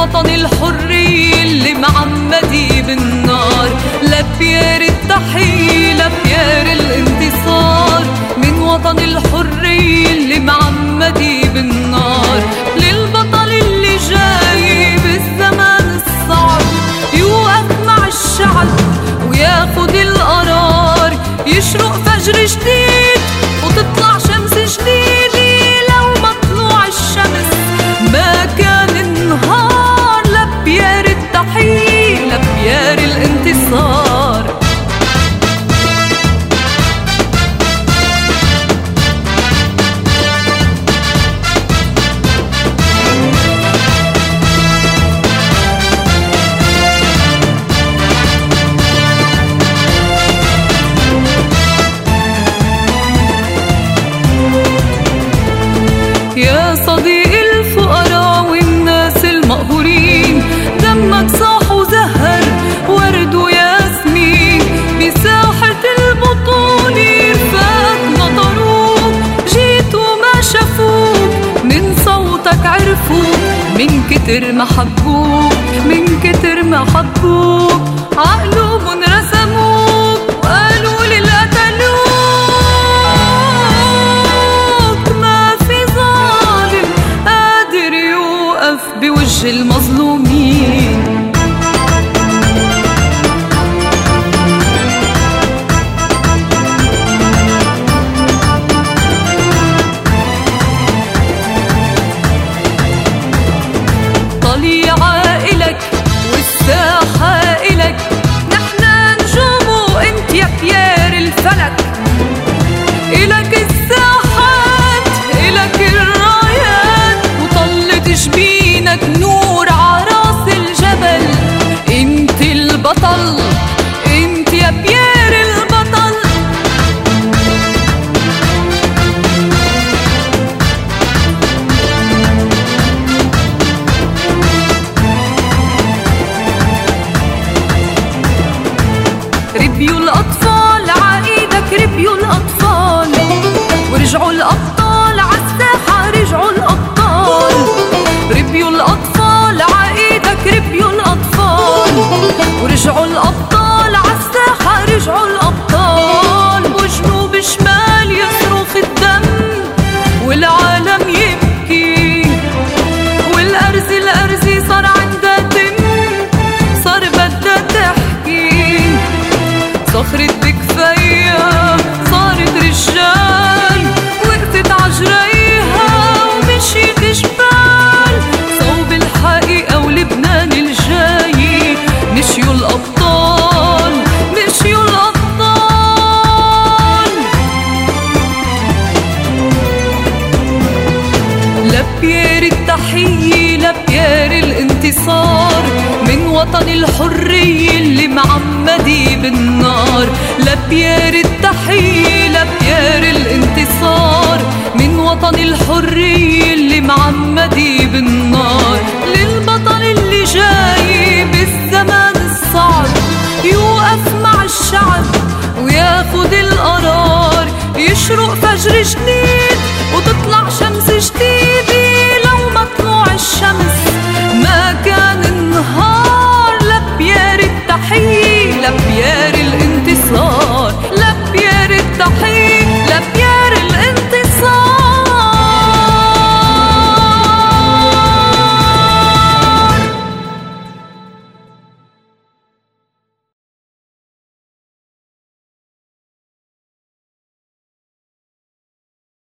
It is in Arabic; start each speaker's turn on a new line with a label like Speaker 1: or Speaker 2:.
Speaker 1: وطن الحرية اللي معمدي بالنار. لبيار التحية لبيار الانتصار، من وطن الحرية اللي معمدي بالنار. للبطل اللي جاي بالزمان الصعب يوقف مع الشعب وياخد القرار، يشرق فجر جديد وتطلع شمس جديدة. لو مطلوع الشمس ما كان النهار. لبيار التحية لبيار الانتصار. يا صديق الفقراء والناس المقهورين، دمك صاح وزهر ورد وياسمين. بساحة البطولة رفاق نطروك، جيت وما شافوك، من صوتك عرفوك، من كتر ما حبوك، من كتر ما حبوك. عقلوبن رسموك وقالوا للقتلوك بوجه المظلومين. طليعة إلك والساحة إلك، نحنا نجوم وانت يا بيار الفلك. إلك الساحات إلك الرايات، وطلت جبينك نور عراس الجبل. انت البطل انت يا بيار البطل. ربيوا الأطفال عايدك، ربيوا الأطفال، ورجعوا الأبطال عالساحة، رجعوا الأبطال. ربيوا الأطفال عايدك، ربيوا الأطفال، ورجعوا الأبطال عالساحة، رجعوا الأبطال. وجنوب شمال يصرخ الدم والعالم يبكي، الأرز صار عندها تم، صار بدها تحكي. صخرة بكفاية صارت رجال، وقفت عجريها ومشيت جبال. صوب الحقيقة ولبنان الجاي، مشيوا الأبطال مشيوا الأبطال. لبيار التحية لبيار الانتصار، من وطن الحرية اللي معمدي بالنار. لبيار التحية لبيار الانتصار، من وطن الحرية اللي معمدي بالنار. للبطل اللي جاي بالزمان الصعب يوقف مع الشعب وياخد القرار، يشرق فجر جديد وتطلع شمس جديدة. لو مطلوع الشمس ما كان النهار. لبيار التحية لبيار